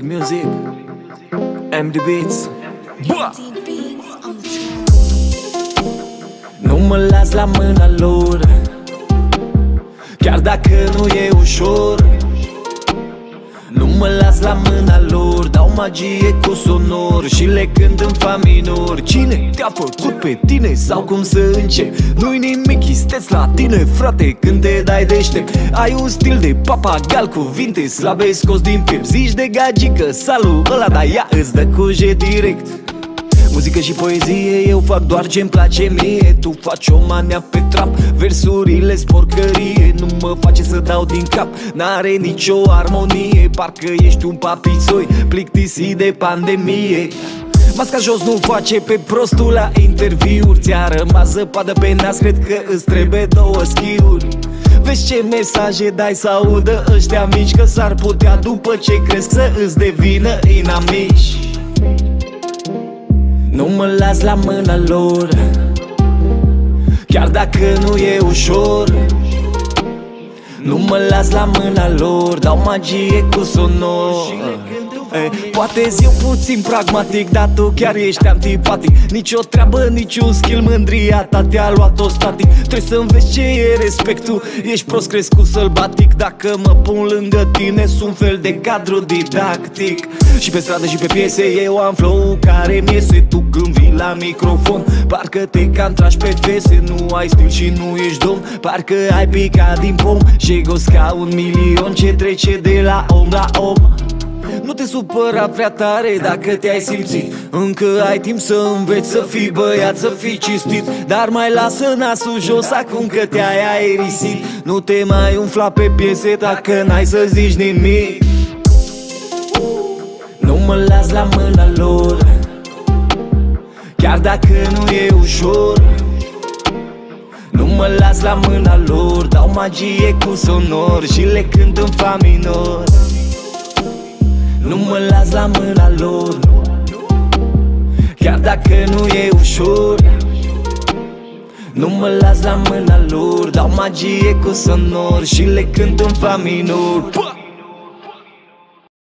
Big Music, MD Beats. Nu mă las la mâna lor, chiar dacă nu e ușor. Nu mă las la mâna lor, dau magie cu sonor și le cânt în fa minor. Cine te-a făcut pe tine sau cum să încep? Nu-i nimic, isteți la tine, frate, când te dai deștept. Ai un stil de papagal, cuvinte slabe scos din piept. Zici de gagică, salut ăla, dar ea îți dă cu jet direct. Muzică și poezie, eu fac doar ce-mi place mie. Tu faci o manea pe trap, versurile-s porcărie. Nu mă face să dau din cap, n-are nicio armonie. Parcă ești un papițoi plictisit de pandemie. Masca jos nu face pe prostul la interviuri. Ți-a rămas zăpadă pe nas, cred că îți trebuie două schiuri. Vezi ce mesaje dai să audă ăștia mici, că s-ar putea după ce cresc să îți devină inamici. Nu mă las la mâna lor, chiar dacă nu e ușor. Nu mă las la mâna lor, dau magie cu sonor. Poate zi eu puțin pragmatic, dar tu chiar ești antipatic. Nici o treabă, niciun skill, mândria ta te-a luat-o static. Trebuie să înveți ce e respectul, ești prost crescut sălbatic. Dacă mă pun lângă tine, sunt un fel de cadru didactic. Și pe stradă și pe piese eu am flow care-mi iese. Tu când vii la microfon, parcă te cam tragi pe fese. Nu ai stil și nu ești domn, parcă ai picat din pom. Și gozi ca 1.000.000 ce trece de la om la om. Nu te supăra prea tare dacă te-ai simțit, încă ai timp să înveți să fii băiat, să fii cistit. Dar mai lasă nasul jos acum că te-ai aerisit. Nu te mai umfla pe piese dacă n-ai să zici nimic. Nu mă las la mâna lor, chiar dacă nu e ușor. Nu mă las la mâna lor, dau magie cu sonor și le cânt în fa minor. Nu mă las la mâna lor, chiar dacă nu e ușor. Nu mă las la mâna lor, dau magie cu sonor și le cânt în fa minor.